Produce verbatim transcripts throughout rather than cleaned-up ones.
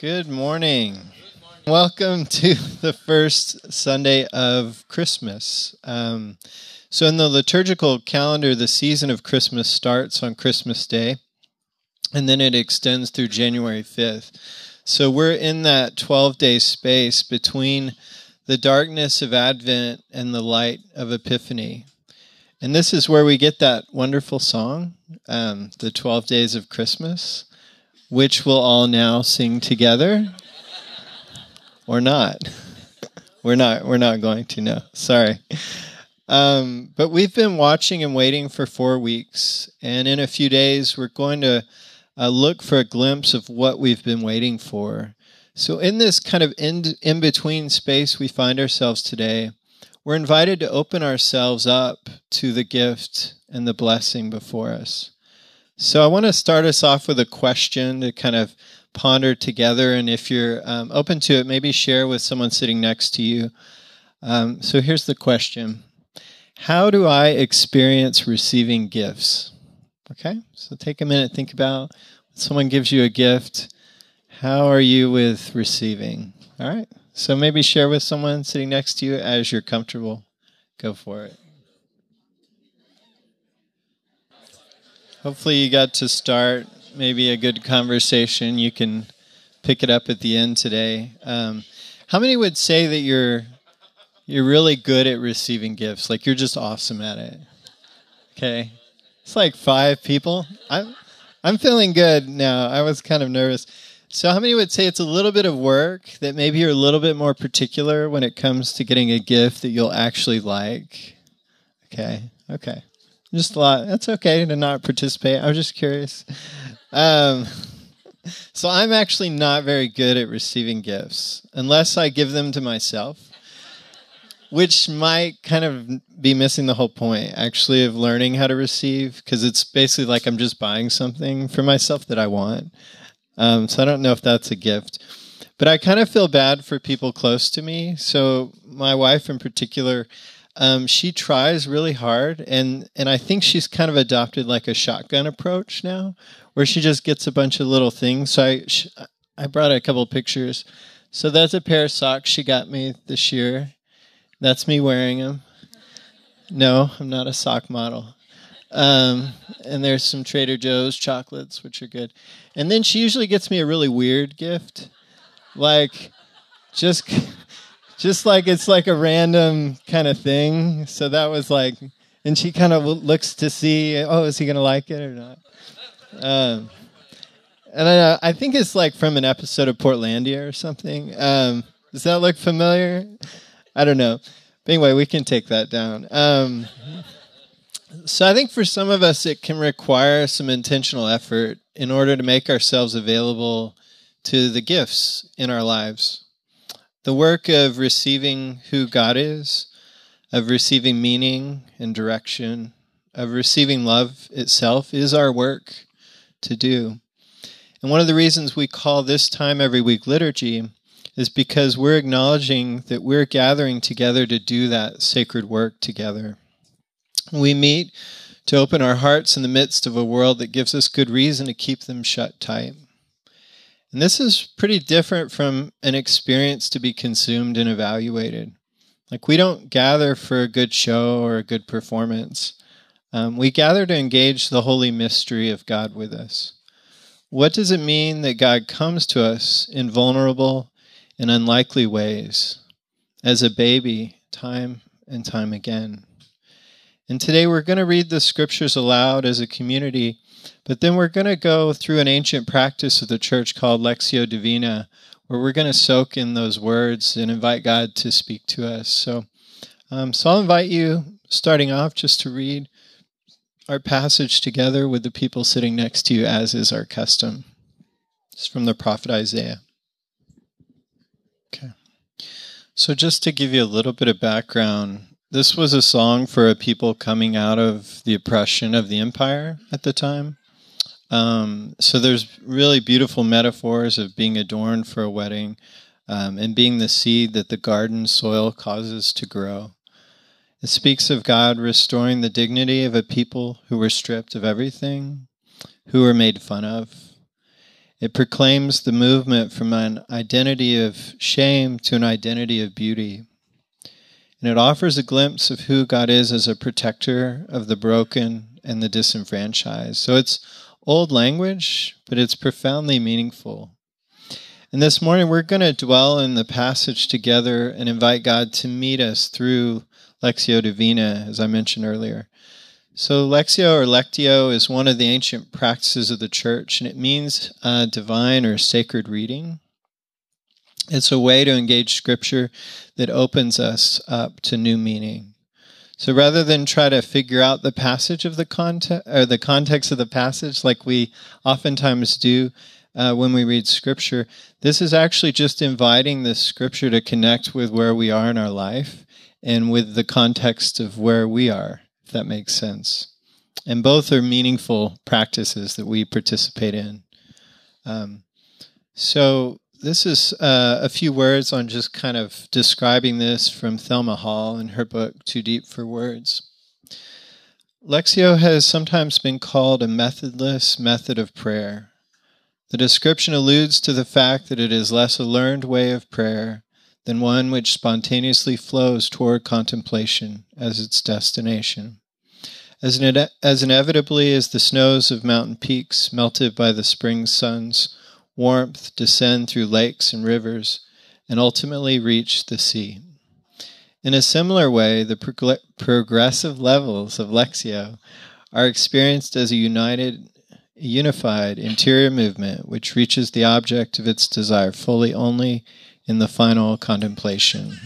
Good morning. Welcome to the first Sunday of Christmas. Um, so in the liturgical calendar, the season of Christmas starts on Christmas Day, and then it extends through January fifth. So we're in that twelve-day space between the darkness of Advent and the light of Epiphany. And this is where we get that wonderful song, um, the twelve Days of Christmas, which we'll all now sing together. Or not. We're not we're not going to, no. Sorry. Um, but we've been watching and waiting for four weeks, and in a few days we're going to uh, look for a glimpse of what we've been waiting for. So in this kind of in, in-between space we find ourselves today, we're invited to open ourselves up to the gift and the blessing before us. So I want to start us off with a question to kind of ponder together, and if you're um, open to it, maybe share with someone sitting next to you. Um, so here's the question. How do I experience receiving gifts? Okay, so take a minute, think about when someone gives you a gift, how are you with receiving? All right, so maybe share with someone sitting next to you as you're comfortable. Go for it. Hopefully you got to start maybe a good conversation. You can pick it up at the end today. Um, how many would say that you're you're really good at receiving gifts? Like you're just awesome at it. Okay, it's like five people. I'm I'm feeling good now. I was kind of nervous. So how many would say it's a little bit of work, that maybe you're a little bit more particular when it comes to getting a gift that you'll actually like? Okay, okay. Just a lot. That's okay to not participate. I was just curious. Um, so I'm actually not very good at receiving gifts unless I give them to myself, which might kind of be missing the whole point, actually, of learning how to receive, because it's basically like I'm just buying something for myself that I want. Um, so I don't know if that's a gift. But I kind of feel bad for people close to me. So my wife in particular, Um, she tries really hard, and, and I think she's kind of adopted like a shotgun approach now, where she just gets a bunch of little things. So I, she, I brought a couple of pictures. So that's a pair of socks she got me this year. That's me wearing them. No, I'm not a sock model. Um, and there's some Trader Joe's chocolates, which are good. And then she usually gets me a really weird gift, like just... Just like it's like a random kind of thing. So that was like, and she kind of looks to see, oh, is he going to like it or not? Um, and I, I think it's like from an episode of Portlandia or something. Um, does that look familiar? I don't know. But anyway, we can take that down. Um, so I think for some of us, it can require some intentional effort in order to make ourselves available to the gifts in our lives. The work of receiving who God is, of receiving meaning and direction, of receiving love itself is our work to do. And one of the reasons we call this time every week liturgy is because we're acknowledging that we're gathering together to do that sacred work together. We meet to open our hearts in the midst of a world that gives us good reason to keep them shut tight. And this is pretty different from an experience to be consumed and evaluated. Like, we don't gather for a good show or a good performance. Um, we gather to engage the holy mystery of God with us. What does it mean that God comes to us in vulnerable and unlikely ways, as a baby, time and time again? And today we're going to read the scriptures aloud as a community, but then we're going to go through an ancient practice of the church called Lectio Divina, where we're going to soak in those words and invite God to speak to us. So, um, so I'll invite you, starting off, just to read our passage together with the people sitting next to you, as is our custom. It's from the prophet Isaiah. Okay. So just to give you a little bit of background, this was a song for a people coming out of the oppression of the empire at the time. Um, so there's really beautiful metaphors of being adorned for a wedding, um, and being the seed that the garden soil causes to grow. It speaks of God restoring the dignity of a people who were stripped of everything, who were made fun of. It proclaims the movement from an identity of shame to an identity of beauty. And it offers a glimpse of who God is as a protector of the broken and the disenfranchised. So it's old language, but it's profoundly meaningful. And this morning we're going to dwell in the passage together and invite God to meet us through Lectio Divina, as I mentioned earlier. So Lectio or Lectio is one of the ancient practices of the church, and it means uh, divine or sacred reading. It's a way to engage Scripture that opens us up to new meaning. So rather than try to figure out the passage of the context or the context of the passage, like we oftentimes do uh, when we read Scripture, this is actually just inviting the Scripture to connect with where we are in our life and with the context of where we are, if that makes sense. And both are meaningful practices that we participate in. Um, so this is uh, a few words on just kind of describing this from Thelma Hall in her book, Too Deep for Words. Lectio has sometimes been called a methodless method of prayer. The description alludes to the fact that it is less a learned way of prayer than one which spontaneously flows toward contemplation as its destination. As, ine- as inevitably as the snows of mountain peaks melted by the spring sun's warmth descend through lakes and rivers and ultimately reach the sea. In a similar way, the prog- progressive levels of Lectio are experienced as a united, unified interior movement which reaches the object of its desire fully only in the final contemplation.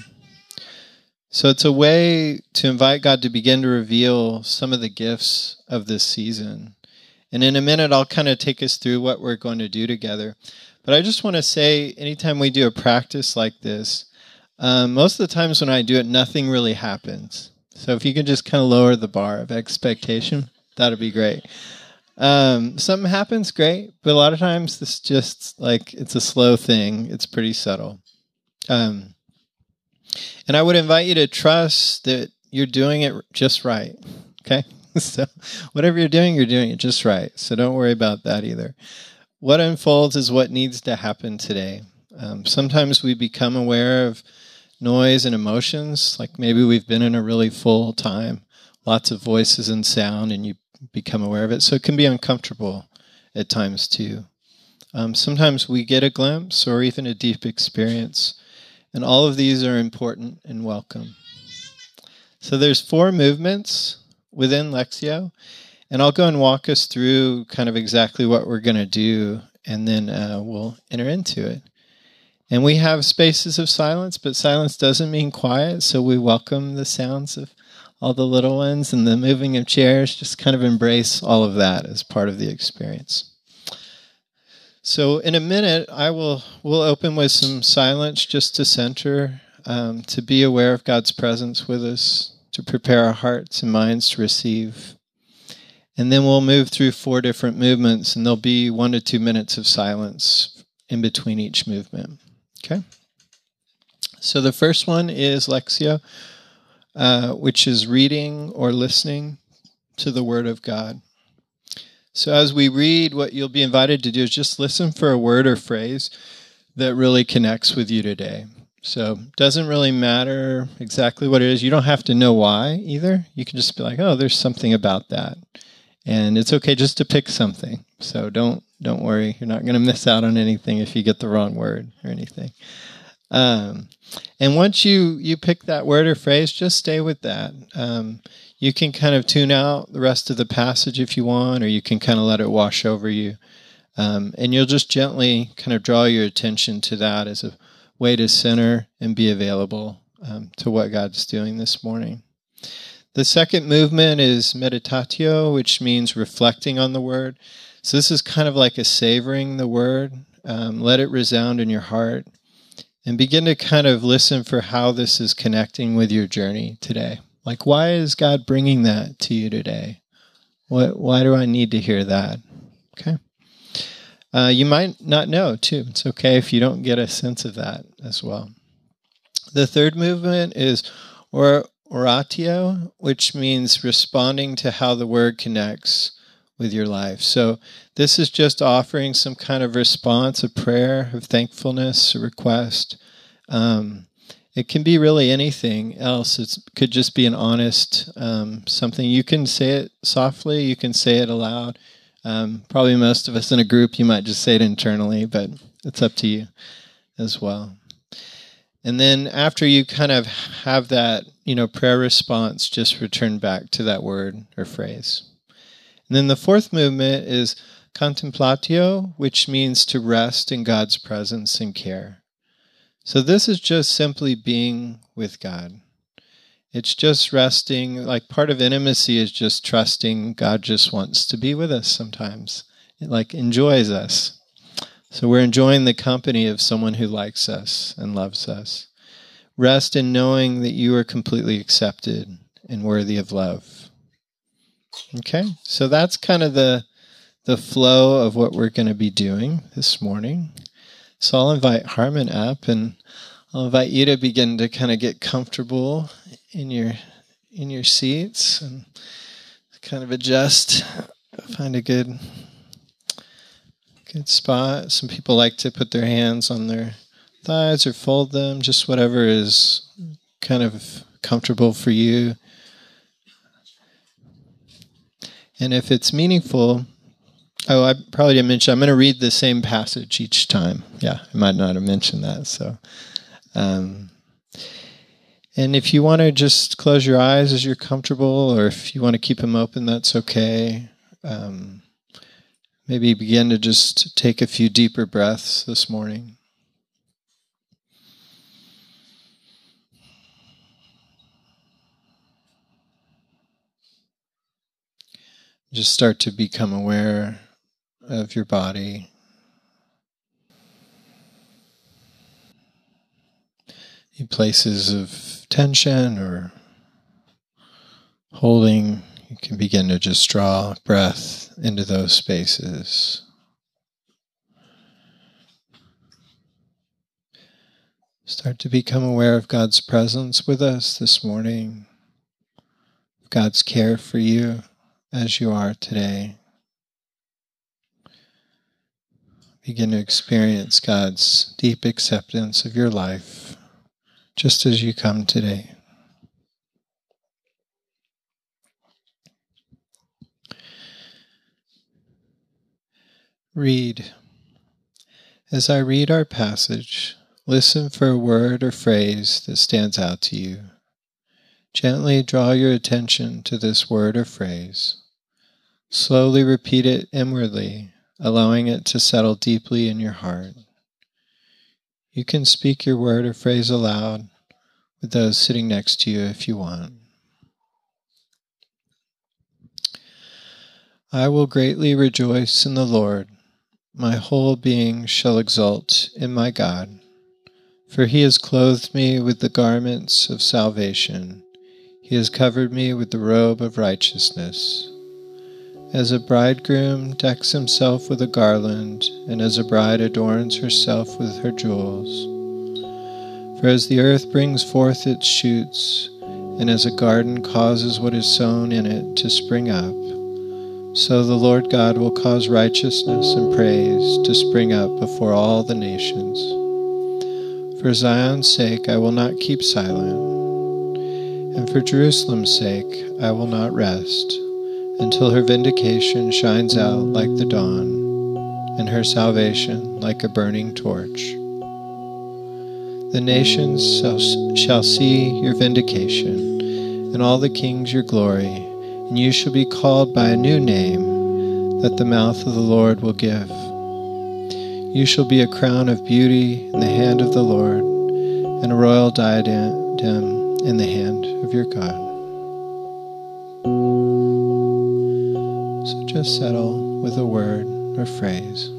So it's a way to invite God to begin to reveal some of the gifts of this season. And in a minute, I'll kind of take us through what we're going to do together. But I just want to say, anytime we do a practice like this, um, most of the times when I do it, nothing really happens. So if you can just kind of lower the bar of expectation, that'd be great. Um, something happens, great. But a lot of times, it's just like, it's a slow thing. It's pretty subtle. Um, and I would invite you to trust that you're doing it just right, okay? So whatever you're doing, you're doing it just right. So don't worry about that either. What unfolds is what needs to happen today. Um, sometimes we become aware of noise and emotions, like maybe we've been in a really full time, lots of voices and sound, and you become aware of it. So it can be uncomfortable at times too. Um, sometimes we get a glimpse or even a deep experience, and all of these are important and welcome. So there's four movements within Lectio, and I'll go and walk us through kind of exactly what we're going to do, and then uh, we'll enter into it. And we have spaces of silence, but silence doesn't mean quiet, so we welcome the sounds of all the little ones and the moving of chairs. Just kind of embrace all of that as part of the experience. So in a minute, I will we'll open with some silence just to center, um, to be aware of God's presence with us, to prepare our hearts and minds to receive. And then we'll move through four different movements, and there'll be one to two minutes of silence in between each movement. Okay? So the first one is Lectio, uh, which is reading or listening to the Word of God. So as we read, what you'll be invited to do is just listen for a word or phrase that really connects with you today. So it doesn't really matter exactly what it is. You don't have to know why either. You can just be like, oh, there's something about that. And it's okay just to pick something. So don't don't worry. You're not going to miss out on anything if you get the wrong word or anything. Um, and once you, you pick that word or phrase, just stay with that. Um, you can kind of tune out the rest of the passage if you want, or you can kind of let it wash over you. Um, and you'll just gently kind of draw your attention to that as a way to center and be available um, to what God's doing this morning. The second movement is meditatio, which means reflecting on the Word. So this is kind of like a savoring the Word. Um, let it resound in your heart and begin to kind of listen for how this is connecting with your journey today. Like, why is God bringing that to you today? What? Why do I need to hear that? Okay. Uh, you might not know, too. It's okay if you don't get a sense of that as well. The third movement is or, oratio, which means responding to how the Word connects with your life. So this is just offering some kind of response, a prayer of thankfulness, a request. Um, it can be really anything else. It could just be an honest um, something. You can say it softly. You can say it aloud. Um, probably most of us in a group, you might just say it internally, but it's up to you as well. And then after you kind of have that, you know, prayer response, just return back to that word or phrase. And then the fourth movement is contemplatio, which means to rest in God's presence and care. So this is just simply being with God. It's just resting, like part of intimacy is just trusting God just wants to be with us sometimes. It like enjoys us. So we're enjoying the company of someone who likes us and loves us. Rest in knowing that you are completely accepted and worthy of love. Okay, so that's kind of the the flow of what we're going to be doing this morning. So I'll invite Harmon up, and I'll invite you to begin to kind of get comfortable in your in your seats and kind of adjust, find a good good spot. Some people like to put their hands on their thighs or fold them, just whatever is kind of comfortable for you. And if it's meaningful, oh, I probably didn't mention, I'm going to read the same passage each time. Yeah, I might not have mentioned that. So, um, and if you want to just close your eyes as you're comfortable, or if you want to keep them open, that's okay. Um, maybe begin to just take a few deeper breaths this morning. Just start to become aware of your body. Any places of tension or holding, you can begin to just draw breath into those spaces. Start to become aware of God's presence with us this morning, God's care for you as you are today. Begin to experience God's deep acceptance of your life, just as you come today. Read. As I read our passage, listen for a word or phrase that stands out to you. Gently draw your attention to this word or phrase. Slowly repeat it inwardly, allowing it to settle deeply in your heart. You can speak your word or phrase aloud with those sitting next to you if you want. I will greatly rejoice in the Lord. My whole being shall exult in my God, for he has clothed me with the garments of salvation. He has covered me with the robe of righteousness. As a bridegroom decks himself with a garland, and as a bride adorns herself with her jewels. For as the earth brings forth its shoots, and as a garden causes what is sown in it to spring up, so the Lord God will cause righteousness and praise to spring up before all the nations. For Zion's sake I will not keep silent, and for Jerusalem's sake I will not rest, until her vindication shines out like the dawn, and her salvation like a burning torch. The nations shall, shall see your vindication, and all the kings your glory, and you shall be called by a new name that the mouth of the Lord will give. You shall be a crown of beauty in the hand of the Lord, and a royal diadem in the hand of your God. So just settle with a word or phrase.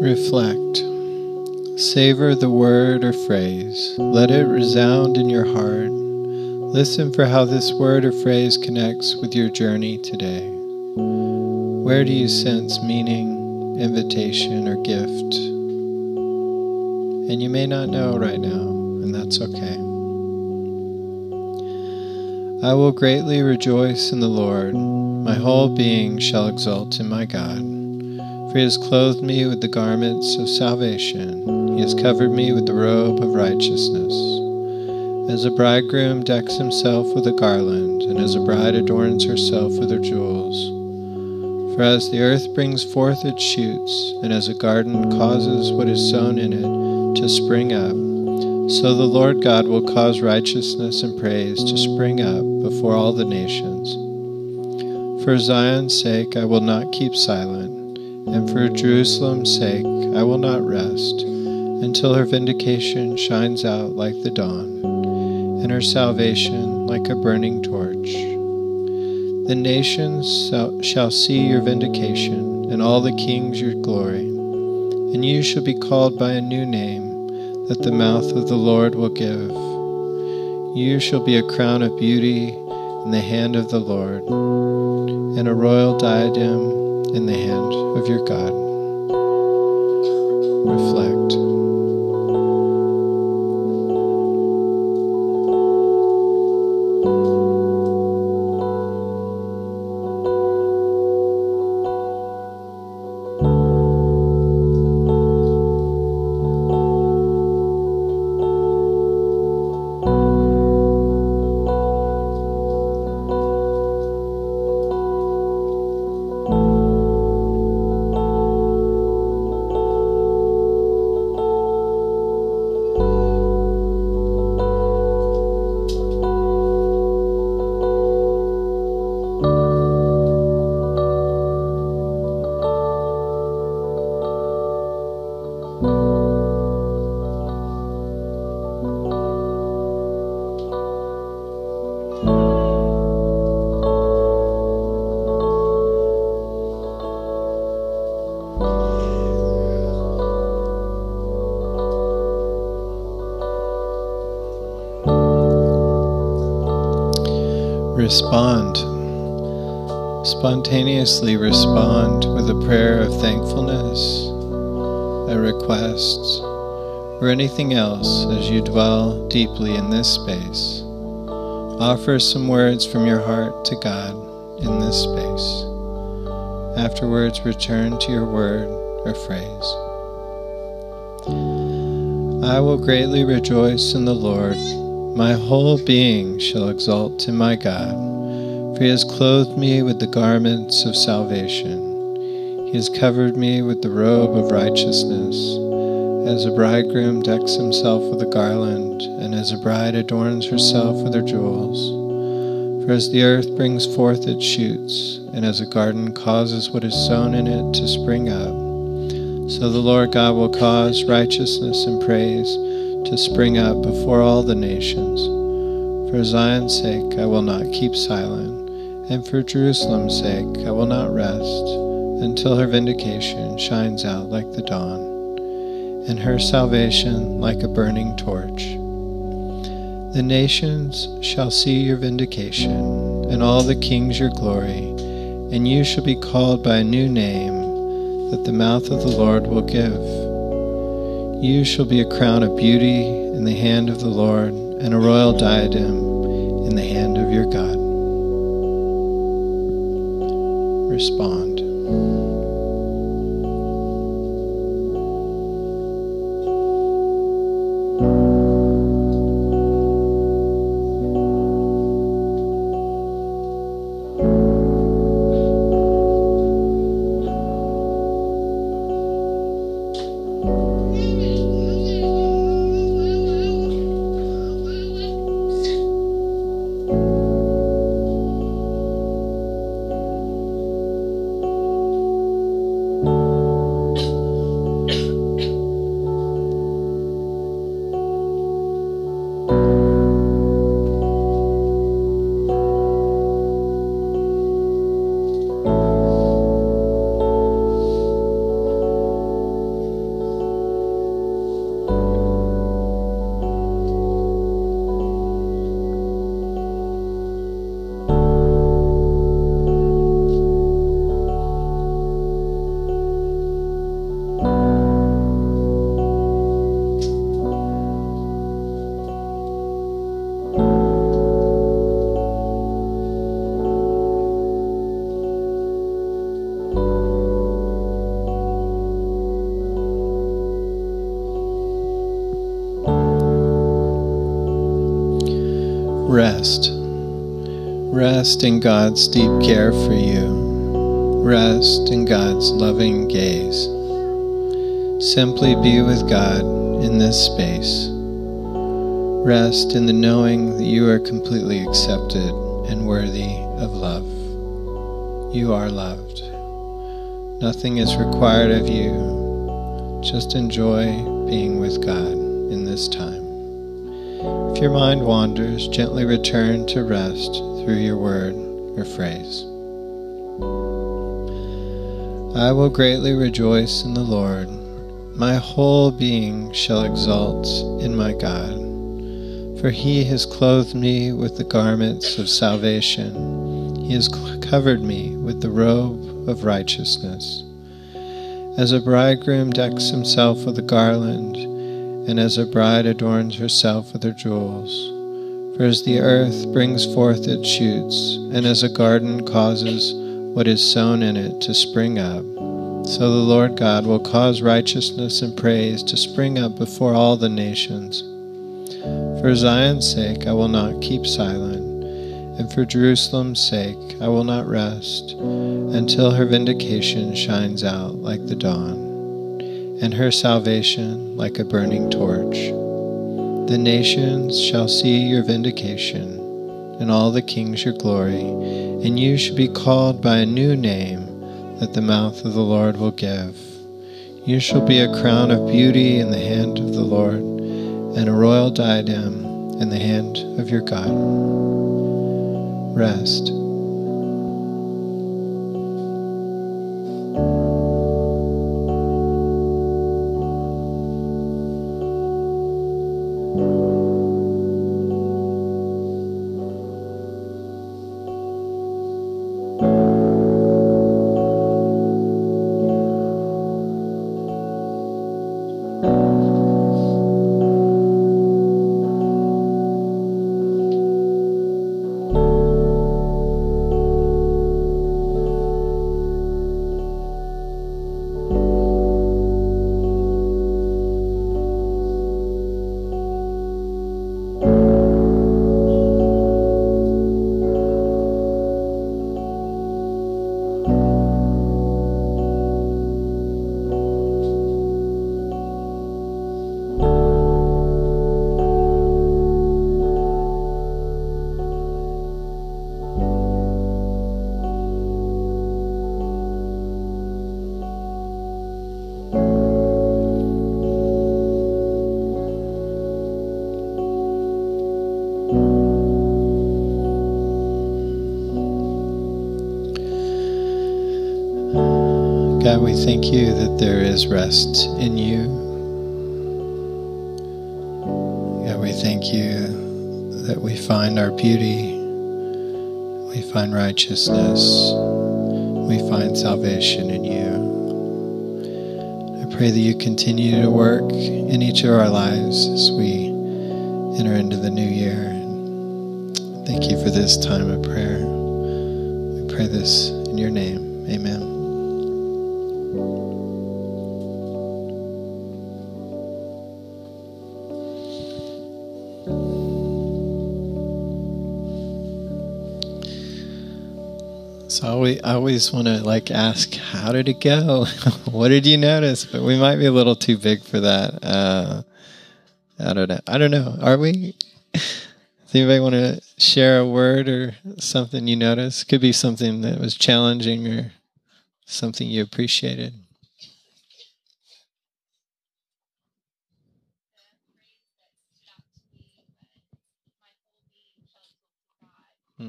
Reflect. Savor the word or phrase. Let it resound in your heart. Listen for how this word or phrase connects with your journey today. Where do you sense meaning, invitation, or gift? And you may not know right now, and that's okay. I will greatly rejoice in the Lord. My whole being shall exult in my God. For he has clothed me with the garments of salvation. He has covered me with the robe of righteousness. As a bridegroom decks himself with a garland, and as a bride adorns herself with her jewels. For as the earth brings forth its shoots, and as a garden causes what is sown in it to spring up, so the Lord God will cause righteousness and praise to spring up before all the nations. For Zion's sake I will not keep silent, and for Jerusalem's sake I will not rest, until her vindication shines out like the dawn, and her salvation like a burning torch. The nations shall see your vindication, and all the kings your glory. And you shall be called by a new name, that the mouth of the Lord will give. You shall be a crown of beauty in the hand of the Lord, and a royal diadem in the hand of your God. Reflect. Respond. Spontaneously respond with a prayer of thankfulness, a request, or anything else as you dwell deeply in this space. Offer some words from your heart to God in this space. Afterwards, return to your word or phrase. I will greatly rejoice in the Lord. My whole being shall exult in my God, for he has clothed me with the garments of salvation. He has covered me with the robe of righteousness, as a bridegroom decks himself with a garland, and as a bride adorns herself with her jewels. For as the earth brings forth its shoots, and as a garden causes what is sown in it to spring up, so the Lord God will cause righteousness and praise to spring up before all the nations. For Zion's sake I will not keep silent, and for Jerusalem's sake I will not rest, until her vindication shines out like the dawn, and her salvation like a burning torch. The nations shall see your vindication, and all the kings your glory, and you shall be called by a new name, that the mouth of the Lord will give. You shall be a crown of beauty in the hand of the Lord, and a royal diadem in the hand of your God. Respond. Rest. Rest in God's deep care for you. Rest in God's loving gaze. Simply be with God in this space. Rest in the knowing that you are completely accepted and worthy of love. You are loved. Nothing is required of you. Just enjoy being with God in this time. If your mind wanders, gently return to rest through your word or phrase. I will greatly rejoice in the Lord. My whole being shall exult in my God. For he has clothed me with the garments of salvation. He has covered me with the robe of righteousness. As a bridegroom decks himself with a garland, and as a bride adorns herself with her jewels. For as the earth brings forth its shoots, and as a garden causes what is sown in it to spring up, so the Lord God will cause righteousness and praise to spring up before all the nations. For Zion's sake I will not keep silent, and for Jerusalem's sake I will not rest, until her vindication shines out like the dawn, and her salvation like a burning torch. The nations shall see your vindication, and all the kings your glory, and you shall be called by a new name that the mouth of the Lord will give. You shall be a crown of beauty in the hand of the Lord, and a royal diadem in the hand of your God. Rest. God, we thank you that there is rest in you. God, we thank you that we find our beauty, we find righteousness, we find salvation in you. I pray that you continue to work in each of our lives as we enter into the new year. Thank you for this time of prayer. We pray this in your name. Amen. So I always, I always want to like ask, how did it go? What did you notice? But we might be a little too big for that. Uh, I don't know. I don't know. Are we? Does anybody want to share a word or something you noticed? Could be something that was challenging or something you appreciated. Hmm.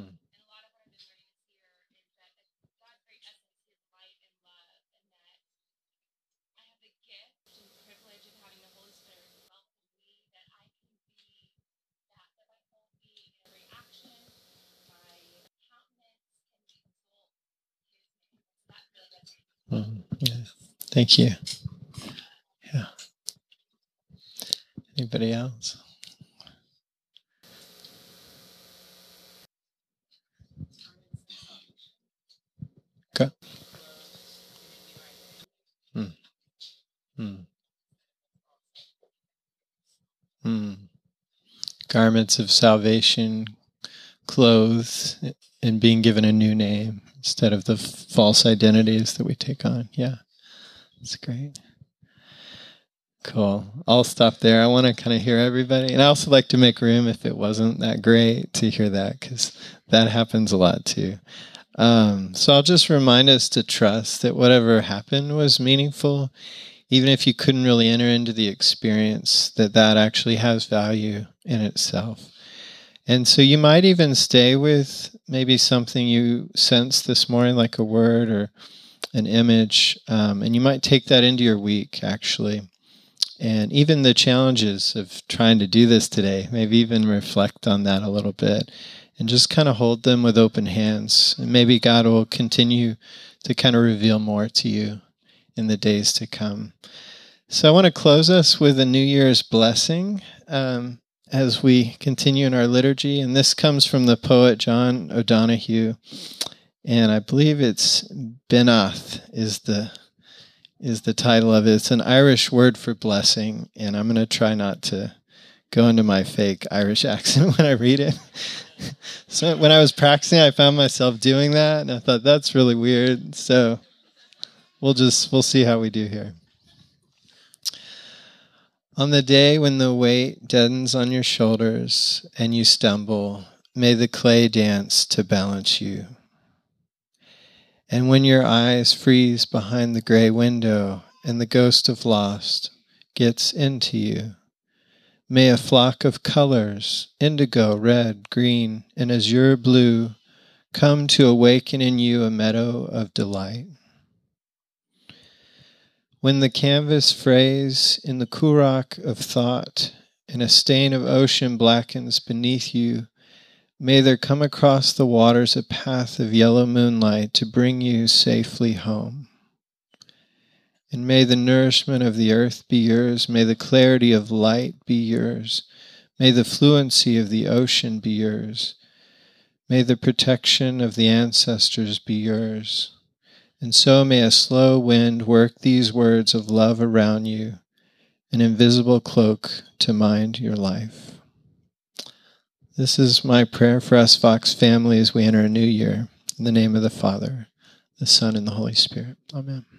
Um, yeah. Thank you. Yeah. Anybody else? Okay. Hmm. Hmm. Hmm. Garments of salvation clothed and being given a new name instead of the false identities that we take on. Yeah, that's great. Cool. I'll stop there. I want to kind of hear everybody. And I also like to make room if it wasn't that great to hear that, because that happens a lot too. Um, so I'll just remind us to trust that whatever happened was meaningful, even if you couldn't really enter into the experience, that that actually has value in itself. And so you might even stay with maybe something you sensed this morning, like a word or an image, um, and you might take that into your week, actually. And even the challenges of trying to do this today, maybe even reflect on that a little bit and just kind of hold them with open hands. And maybe God will continue to kind of reveal more to you in the days to come. So I want to close us with a New Year's blessing um, as we continue in our liturgy. And this comes from the poet John O'Donohue. And I believe it's Benath is the is the title of it. It's an Irish word for blessing, and I'm going to try not to go into my fake Irish accent when I read it. So when I was practicing, I found myself doing that, and I thought, that's really weird. So we'll just, we'll see how we do here. On the day when the weight deadens on your shoulders and you stumble, may the clay dance to balance you. And when your eyes freeze behind the gray window and the ghost of lost gets into you, may a flock of colors, indigo, red, green, and azure blue, come to awaken in you a meadow of delight. When the canvas frays in the currach of thought and a stain of ocean blackens beneath you, may there come across the waters a path of yellow moonlight to bring you safely home. And may the nourishment of the earth be yours, may the clarity of light be yours, may the fluency of the ocean be yours, may the protection of the ancestors be yours. And so may a slow wind work these words of love around you, an invisible cloak to mind your life. This is my prayer for us Vox family as we enter a new year. In the name of the Father, the Son, and the Holy Spirit. Amen.